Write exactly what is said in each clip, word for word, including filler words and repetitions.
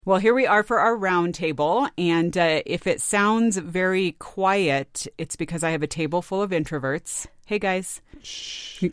Well, here we are for our roundtable, and uh, if it sounds very quiet, it's because I have a table full of introverts. Hey, guys. Shh.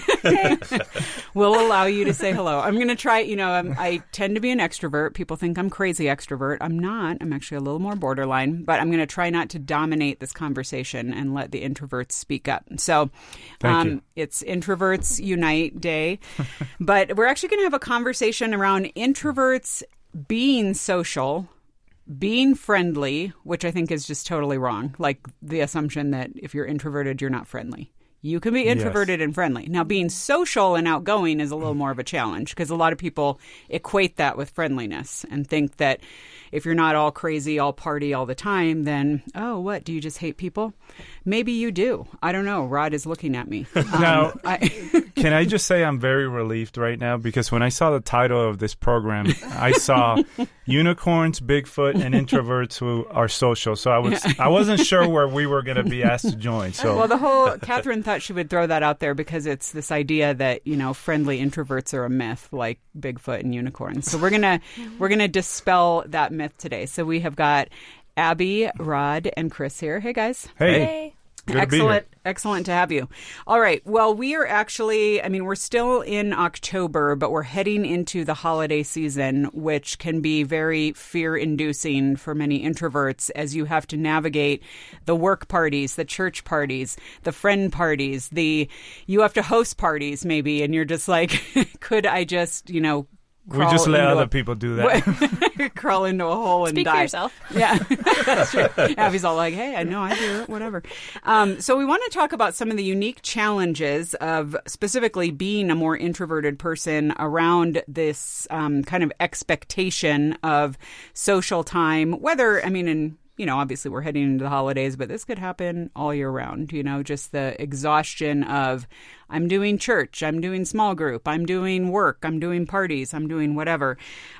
We'll allow you to say hello. I'm going to try, you know, I'm, I tend to be an extrovert. People think I'm crazy extrovert. I'm not. I'm actually a little more borderline, but I'm going to try not to dominate this conversation and let the introverts speak up. So um, it's Introverts Unite Day, but we're actually going to have a conversation around introverts being social, being friendly, which I think is just totally wrong. Like the assumption that if you're introverted, you're not friendly. You can be introverted yes. and friendly. Now, being social and outgoing is a little more of a challenge because a lot of people equate that with friendliness and think that if you're not all crazy, all party all the time, then, oh, what? Do you just hate people? Maybe you do. I don't know. Rod is looking at me. Um, now, I can I just say I'm very relieved right now because when I saw the title of this program, I saw unicorns, Bigfoot, and introverts who are social. So I was I wasn't sure where we were going to be asked to join. So well, the whole Catherine thought she would throw that out there because it's this idea that you know friendly introverts are a myth, like Bigfoot and unicorns. So we're gonna we're gonna dispel that myth today. So we have got Abby, Rod, and Chris here. Hey guys. Hey. Hey. Good excellent, to be here. excellent to have you. All right. Well, we are actually, I mean, we're still in October, but we're heading into the holiday season, which can be very fear-inducing for many introverts as you have to navigate the work parties, the church parties, the friend parties, the, you have to host parties maybe, and you're just like, could I just, you know, we just let other a, people do that. crawl into a hole and Speak die. for yourself. Yeah, that's true. Abby's all like, hey, I know I do it, whatever. Um, so we want to talk about some of the unique challenges of specifically being a more introverted person around this um, kind of expectation of social time, whether, I mean, in you know, obviously we're heading into the holidays, but this could happen all year round, you know, just the exhaustion of I'm doing church, I'm doing small group, I'm doing work, I'm doing parties, I'm doing whatever.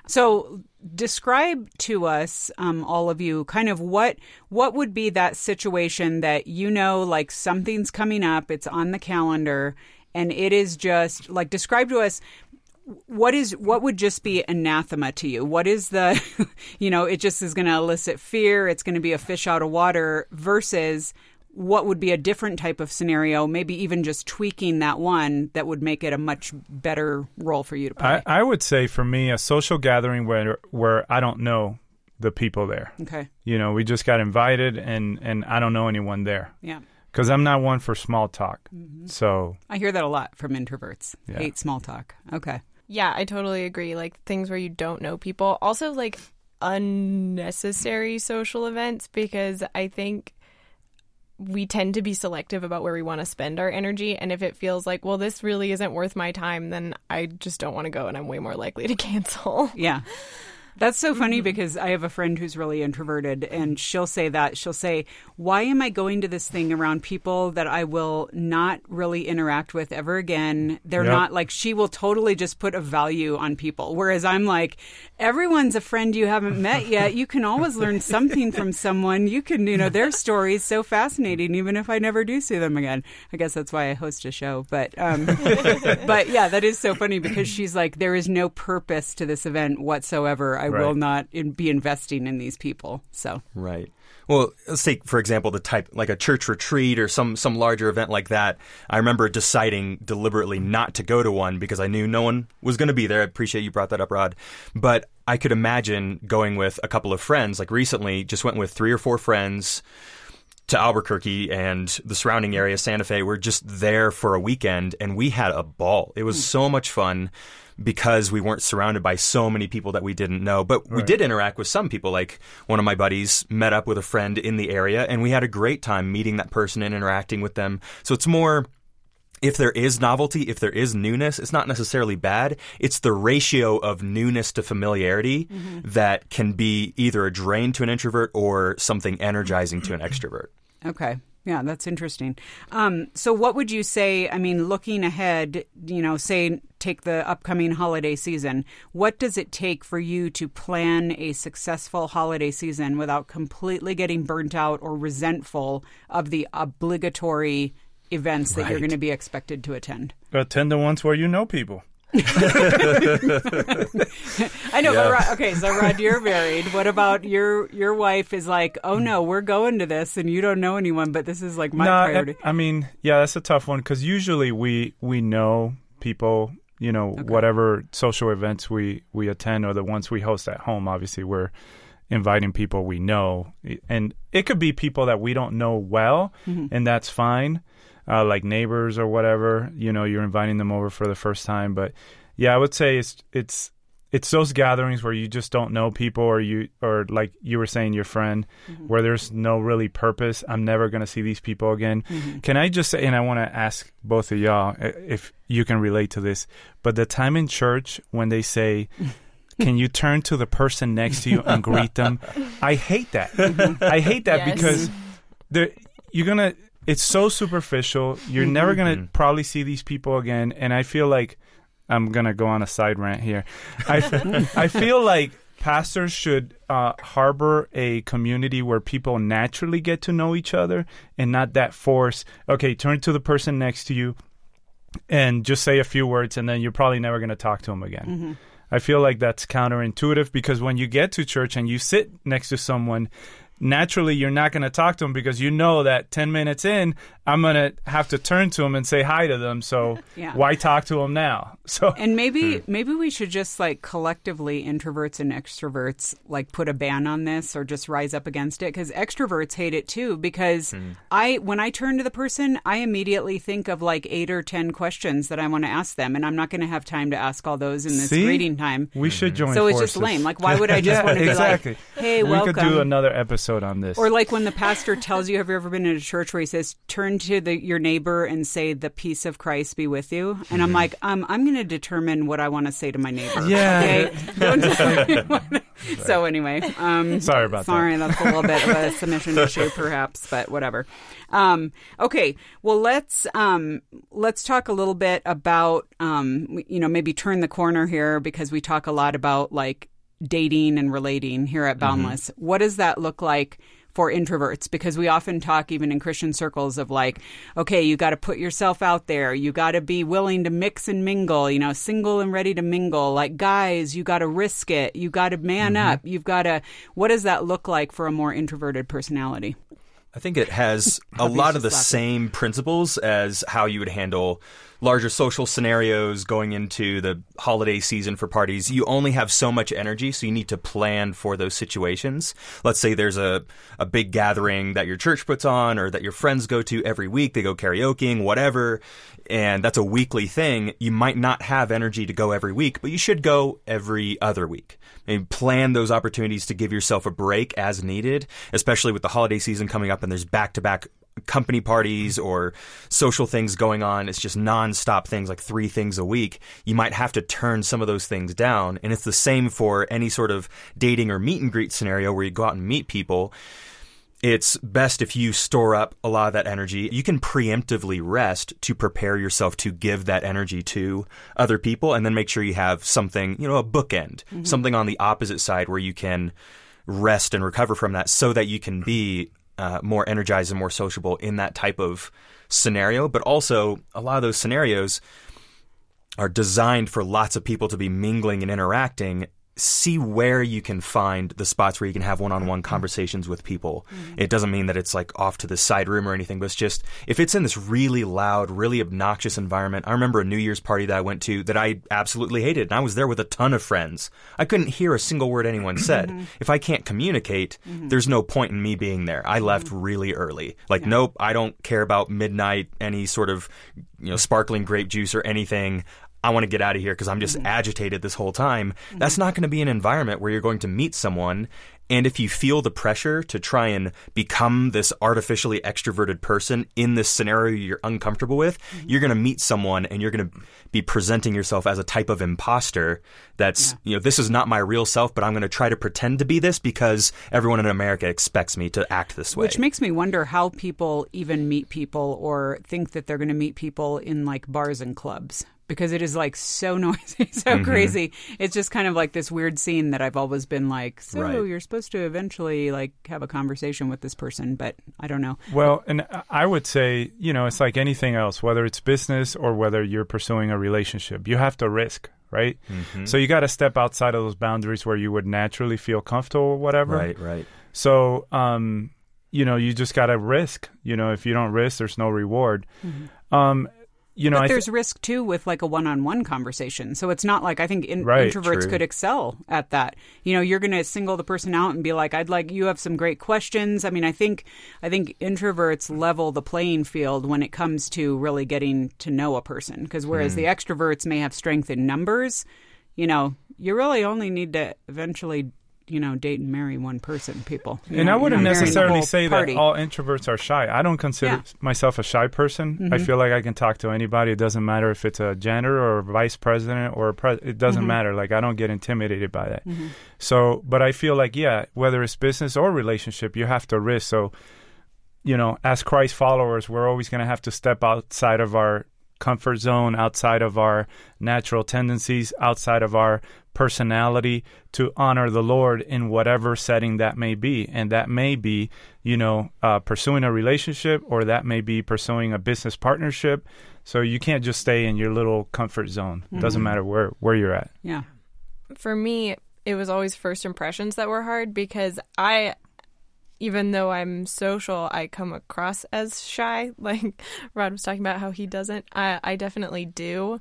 So describe to us, um, all of you, kind of what what would be that situation that, you know, like something's coming up, it's on the calendar, and it is just like, describe to us What is what would just be anathema to you? What is the, you know, it just is going to elicit fear. It's going to be a fish out of water versus what would be a different type of scenario, maybe even just tweaking that one that would make it a much better role for you to play. I, I would say for me, a social gathering where where I don't know the people there. Okay. You know, we just got invited and, and I don't know anyone there. Yeah. Because I'm not one for small talk. Mm-hmm. So I hear that a lot from introverts. Yeah. Hate small talk. Okay. Yeah, I totally agree. Like things where you don't know people. Also, like unnecessary social events, because I think we tend to be selective about where we want to spend our energy. And if it feels like, well, this really isn't worth my time, then I just don't want to go and I'm way more likely to cancel. Yeah. That's so funny because I have a friend who's really introverted, and she'll say that. She'll say, why am I going to this thing around people that I will not really interact with ever again? They're Yep. not like, she will totally just put a value on people. Whereas I'm like, everyone's a friend you haven't met yet. You can always learn something from someone. You can, you know, their story is so fascinating, even if I never do see them again. I guess that's why I host a show. But, um, but yeah, that is so funny because she's like, there is no purpose to this event whatsoever. I Right. will not in, be investing in these people. So Right. Well, let's take, for example, the type, like a church retreat or some, some larger event like that. I remember deciding deliberately not to go to one because I knew no one was going to be there. I appreciate you brought that up, Rod. But I could imagine going with a couple of friends. Like recently, just went with three or four friends to Albuquerque and the surrounding area, Santa Fe. We're just there for a weekend, and we had a ball. It was so much fun because we weren't surrounded by so many people that we didn't know. But we Right. did interact with some people. Like one of my buddies met up with a friend in the area, and we had a great time meeting that person and interacting with them. So it's more, if there is novelty, if there is newness, it's not necessarily bad. It's the ratio of newness to familiarity mm-hmm. that can be either a drain to an introvert or something energizing to an extrovert. Okay. Yeah, that's interesting. Um, so what would you say, I mean, looking ahead, you know, say take the upcoming holiday season, what does it take for you to plan a successful holiday season without completely getting burnt out or resentful of the obligatory events that Right. you're going to be expected to attend? attend the ones where you know people. I know, Yeah. but Rod, okay, so Rod, you're married. What about your your wife is like, oh no, we're going to this, and you don't know anyone, but this is like my no, priority. I, I mean, yeah, that's a tough one because usually we we know people, you know, Okay. whatever social events we we attend or the ones we host at home. Obviously, we're inviting people we know, and it could be people that we don't know well, Mm-hmm. and that's fine. Uh, like neighbors or whatever, you know, you're inviting them over for the first time. But yeah, I would say it's it's it's those gatherings where you just don't know people, or you or like you were saying, your friend, Mm-hmm. where there's no really purpose. I'm never going to see these people again. Mm-hmm. Can I just say, and I want to ask both of y'all i- if you can relate to this, but the time in church when they say, can you turn to the person next to you and greet them? I hate that. I hate that Yes. because they're, you're going to, it's so superficial. You're never going to probably see these people again. And I feel like, I'm going to go on a side rant here. I, I feel like pastors should uh, harbor a community where people naturally get to know each other and not that force. Okay, turn to the person next to you and just say a few words, and then you're probably never going to talk to them again. Mm-hmm. I feel like that's counterintuitive because when you get to church and you sit next to someone, naturally you're not going to talk to them because you know that ten minutes in, I'm going to have to turn to them and say hi to them. So Yeah. why talk to them now? So And maybe maybe we should just like collectively, introverts and extroverts, like put a ban on this or just rise up against it, because extroverts hate it too. Because I when I turn to the person, I immediately think of like eight or ten questions that I want to ask them, and I'm not going to have time to ask all those in this See? greeting time. we should join So it's forces. just lame. Like, why would I just Yeah, want to be exactly. like, hey, we welcome? could do another episode on this. Or like when the pastor tells you, have you ever been in a church where he says, turn to the, your neighbor and say, the peace of Christ be with you? And I'm like, um, I'm going to determine what I want to say to my neighbor. Yeah. Okay? Don't tell me what- So anyway. Um, Sorry about that. sorry, that's a little bit of a submission issue perhaps, but whatever. Um, okay. Well, let's, um, let's talk a little bit about, um, you know, maybe turn the corner here, because we talk a lot about like dating and relating here at Boundless. Mm-hmm. What does that look like for introverts? Because we often talk, even in Christian circles, of like, okay, you got to put yourself out there. You got to be willing to mix and mingle, you know, single and ready to mingle. Like, guys, you got to risk it. You got to man Mm-hmm. up. You've got to, what does that look like for a more introverted personality? I think it has a Hubby's lot of the just laughing. same principles as how you would handle larger social scenarios going into the holiday season for parties. You only have so much energy, so you need to plan for those situations. Let's say there's a, a big gathering that your church puts on or that your friends go to every week. They go karaokeing, whatever, and that's a weekly thing. You might not have energy to go every week, but you should go every other week. Maybe plan those opportunities to give yourself a break as needed, especially with the holiday season coming up and there's back-to-back company parties or social things going on. It's just nonstop things, like three things a week. You might have to turn some of those things down. And it's the same for any sort of dating or meet and greet scenario where you go out and meet people. It's best if you store up a lot of that energy. You can preemptively rest to prepare yourself to give that energy to other people, and then make sure you have something, you know, a bookend, mm-hmm. something on the opposite side where you can rest and recover from that so that you can be uh, more energized and more sociable in that type of scenario. But also, a lot of those scenarios are designed for lots of people to be mingling and interacting. See where you can find the spots where you can have one-on-one conversations with people. Mm-hmm. It doesn't mean that it's like off to the side room or anything, but it's just if it's in this really loud, really obnoxious environment. I remember a New Year's party that I went to that I absolutely hated, and I was there with a ton of friends. I couldn't hear a single word anyone said. Mm-hmm. If I can't communicate, mm-hmm. there's no point in me being there. I left mm-hmm. really early. Like, yeah. nope, I don't care about midnight, any sort of, you know, sparkling grape juice or anything. I want to get out of here because I'm just mm-hmm. agitated this whole time. Mm-hmm. That's not going to be an environment where you're going to meet someone. And if you feel the pressure to try and become this artificially extroverted person in this scenario you're uncomfortable with, mm-hmm. you're going to meet someone and you're going to be presenting yourself as a type of imposter that's, yeah. you know, this is not my real self, but I'm going to try to pretend to be this because everyone in America expects me to act this way. Which makes me wonder how people even meet people or think that they're going to meet people in like bars and clubs. because it is like so noisy, so mm-hmm. crazy. It's just kind of like this weird scene that I've always been like, so right. you're supposed to eventually like have a conversation with this person, but I don't know. Well, and I would say, you know, it's like anything else, whether it's business or whether you're pursuing a relationship, you have to risk, right? Mm-hmm. So you got to step outside of those boundaries where you would naturally feel comfortable or whatever. Right, right. So, um, you know, you just got to risk. You know, if you don't risk, there's no reward. Mm-hmm. Um You know, but I there's th- risk, too, with like a one-on-one conversation. So it's not like I think in- right, introverts true. could excel at that. You know, you're going to single the person out and be like, I'd like, you have some great questions. I mean, I think I think introverts level the playing field when it comes to really getting to know a person. Because whereas mm. the extroverts may have strength in numbers, you know, you really only need to eventually you know, date and marry one person, people. You and know, I wouldn't necessarily say party. that all introverts are shy. I don't consider yeah. myself a shy person. Mm-hmm. I feel like I can talk to anybody. It doesn't matter if it's a janitor or a vice president or a pre- it doesn't mm-hmm. matter. Like, I don't get intimidated by that. Mm-hmm. So, but I feel like, yeah, whether it's business or relationship, you have to risk. So, you know, as Christ followers, we're always going to have to step outside of our comfort zone, outside of our natural tendencies, outside of our personality to honor the Lord in whatever setting that may be. And that may be, you know, uh, pursuing a relationship, or that may be pursuing a business partnership. So you can't just stay in your little comfort zone. Mm-hmm. It doesn't matter where, where you're at. Yeah. For me, it was always first impressions that were hard because I... Even though I'm social, I come across as shy. Like Rod was talking about how he doesn't. I, I definitely do.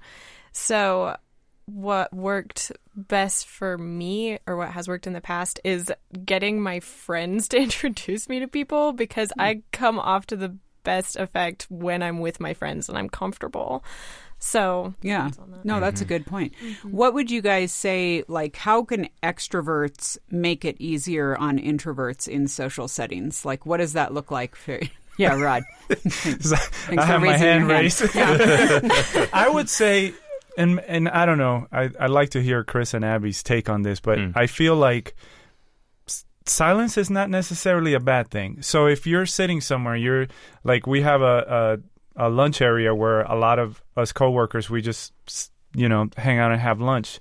So what worked best for me, or what has worked in the past, is getting my friends to introduce me to people, because mm. I come off to the best effect when I'm with my friends and I'm comfortable. So yeah, that. no, that's mm-hmm. a good point. Mm-hmm. What would you guys say, like, how can extroverts make it easier on introverts in social settings? Like, what does that look like for yeah, Rod? Thanks I have my hand raised. Hand. Yeah. I would say, and and I don't know, I, I'd like to hear Chris and Abby's take on this, but mm. I feel like s- silence is not necessarily a bad thing. So if you're sitting somewhere, you're like, we have a, a a lunch area where a lot of us coworkers, we just, you know, hang out and have lunch.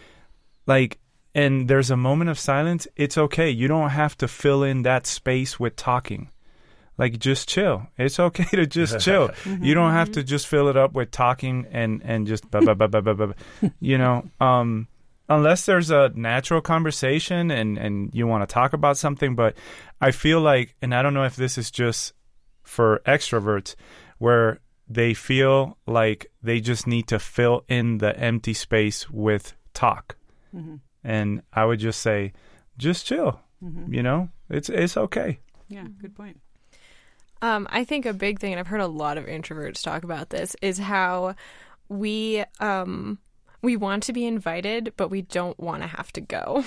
Like, and there's a moment of silence. It's okay. You don't have to fill in that space with talking. Like, just chill. It's okay to just chill. Mm-hmm. You don't have to just fill it up with talking and, and just, blah, blah, blah, blah, blah, blah. You know, um, unless there's a natural conversation and, and you want to talk about something. But I feel like, and I don't know if this is just for extroverts, where they feel like they just need to fill in the empty space with talk. Mm-hmm. And I would just say, just chill. Mm-hmm. You know, it's it's okay. Yeah, good point. Um, I think a big thing, and I've heard a lot of introverts talk about this, is how we um, we want to be invited, but we don't want to have to go.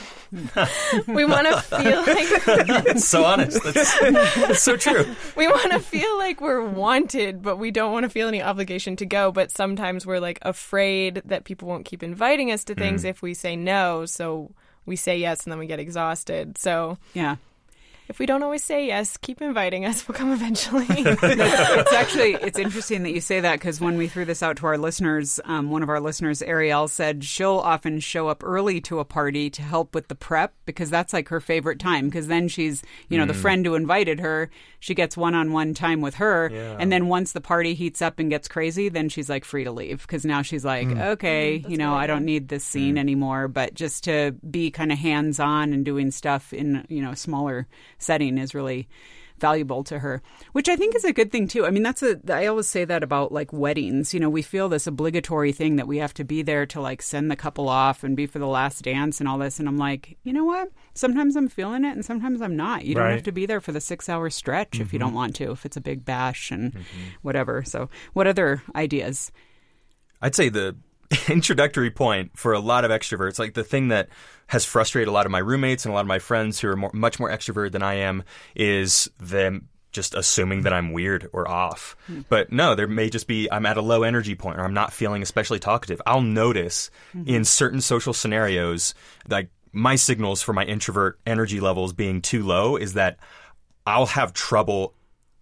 We want to feel like... It's so honest. That's, that's so true. We want to feel like we're wanted, but we don't want to feel any obligation to go. But sometimes we're like afraid that people won't keep inviting us to things mm. if we say no. So we say yes, and then we get exhausted. So yeah. If we don't always say yes, keep inviting us. We'll come eventually. It's actually, it's interesting that you say that, because when we threw this out to our listeners, um, one of our listeners, Ariel, said she'll often show up early to a party to help with the prep, because that's like her favorite time, because then she's, you know, mm. the friend who invited her, she gets one-on-one time with her. Yeah. And then once the party heats up and gets crazy, then she's like free to leave, because now she's like, mm. okay, mm, you know, I don't need this scene mm. anymore. But just to be kind of hands-on and doing stuff in, you know, smaller setting is really valuable to her, which I think is a good thing too. I mean, that's a, I always say that about like weddings. You know, we feel this obligatory thing that we have to be there to like send the couple off and be for the last dance and all this. And I'm like, you know what? Sometimes I'm feeling it and sometimes I'm not. You don't right. have to be there for the six hour stretch mm-hmm. if you don't want to, if it's a big bash and mm-hmm. whatever. So what other ideas? I'd say the introductory point for a lot of extroverts, like the thing that has frustrated a lot of my roommates and a lot of my friends who are more, much more extroverted than I am, is them just assuming that I'm weird or off. Mm. But no, there may just be, I'm at a low energy point, or I'm not feeling especially talkative. I'll notice mm-hmm. in certain social scenarios, like my signals for my introvert energy levels being too low is that I'll have trouble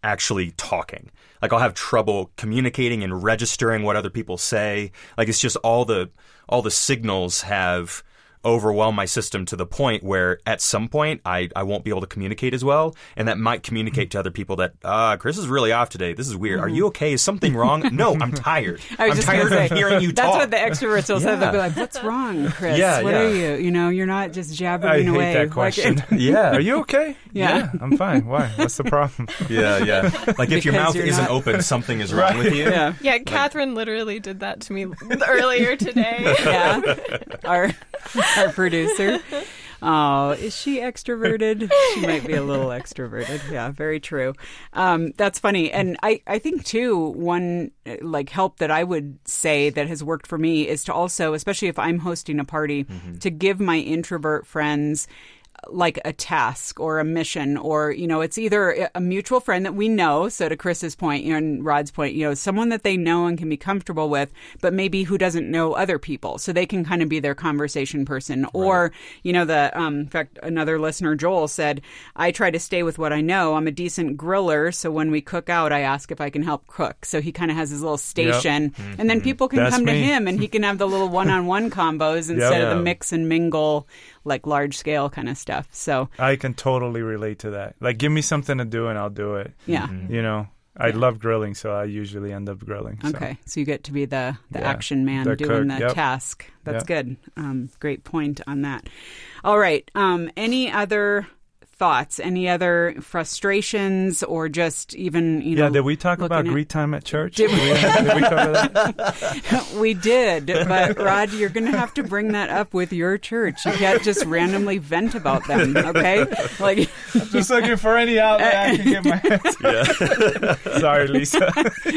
actually talking. Like I'll have trouble communicating and registering what other people say. Like it's just all the all the signals have overwhelm my system to the point where at some point I, I won't be able to communicate as well, and that might communicate to other people that uh, Chris is really off today. This is weird. Are you okay? Is something wrong? No, I'm tired. I was I'm just tired gonna of say, hearing you that's talk. what the extroverts will say. They'll be like, "What's wrong, Chris? Yeah, what yeah. are you? You know, you're not just jabbering I hate away." that Like- question. Yeah. Are you okay? Yeah. I'm fine. Why? What's the problem? Yeah, yeah. Like if your Because mouth you're isn't not- open, something is wrong Right. with you. yeah. Yeah, Catherine literally did that to me earlier today. Yeah, our our producer. Oh, is she extroverted? She might be a little extroverted. Yeah, very true. Um, that's funny. And I, I think, too, one uh, like help that I would say that has worked for me is to also, especially if I'm hosting a party, mm-hmm. to give my introvert friends like a task or a mission, or, you know, it's either a mutual friend that we know. So to Chris's point, you know, and Rod's point, you know, someone that they know and can be comfortable with, but maybe who doesn't know other people. So they can kind of be their conversation person. Right. Or, you know, the, um, in fact, another listener, Joel, said, I try to stay with what I know. I'm a decent griller. So when we cook out, I ask if I can help cook. So he kind of has his little station. Yep. Mm-hmm. And then people can That's come me. to him and he can have the little one-on-one combos instead Yep. of the mix and mingle, like large scale kind of stuff. So I can totally relate to that. Like, give me something to do and I'll do it. yeah, Mm-hmm. You know, I yeah. love grilling, so I usually end up grilling. So. Okay, so you get to be the, the yeah. action man the doing cook. the Yep. task. That's yep. good. Um, great point on that. All right. Um, any other thoughts? Any other frustrations, or just even, you know? Yeah, did we talk about at... greet time at church? Did we, did we cover that? We did, but Rod, you're going to have to bring that up with your church. You can't just randomly vent about them, okay? Like, just looking for any outlet I can get my hands. Yeah. Sorry, Lisa.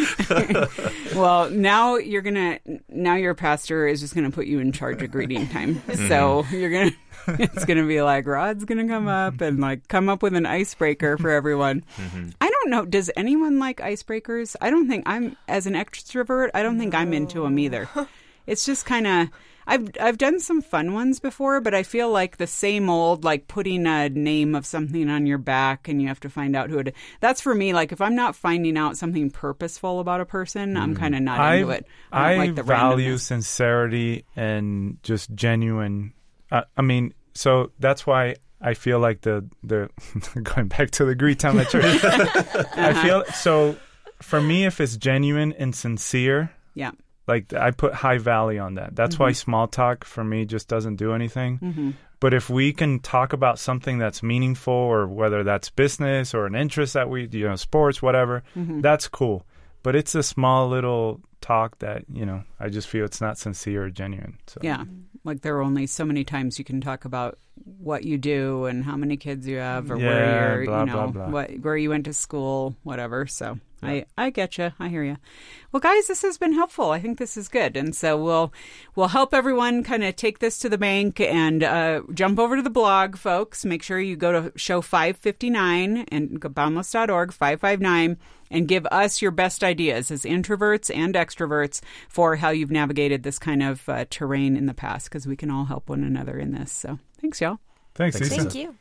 Well, now you're gonna. Now your pastor is just gonna put you in charge of greeting time. Mm-hmm. So you're gonna. It's going to be like, Rod's going to come up and like come up with an icebreaker for everyone. Mm-hmm. I don't know. Does anyone like icebreakers? I don't think I'm, as an extrovert, I don't think I'm into them either. It's just kind of, I've, I've done some fun ones before, but I feel like the same old, like putting a name of something on your back and you have to find out who it, that's for me. Like if I'm not finding out something purposeful about a person, I'm kind of not I, into it. I, don't I like the value randomness. sincerity and just genuine. Uh, I mean, so that's why I feel like the the going back to the greet time at church. uh-huh. I feel so for me, if it's genuine and sincere, yeah, like I put high value on that. That's mm-hmm. why small talk for me just doesn't do anything. Mm-hmm. But if we can talk about something that's meaningful, or whether that's business or an interest that we, you know, sports, whatever, mm-hmm. that's cool. But it's a small little talk that, you know, I just feel it's not sincere or genuine. So. Yeah. Like there are only so many times you can talk about what you do and how many kids you have, or yeah, where you're, blah, you know, blah, blah. what where you went to school, whatever. So yeah. I, I get you. I hear you. Well, guys, this has been helpful. I think this is good, and so we'll we'll help everyone kind of take this to the bank and uh, jump over to the blog, folks. Make sure you go to show five fifty-nine and go boundless dot org five five nine. And give us your best ideas as introverts and extroverts for how you've navigated this kind of uh, terrain in the past, because we can all help one another in this. So thanks, y'all. Thanks, Lisa. Thank you.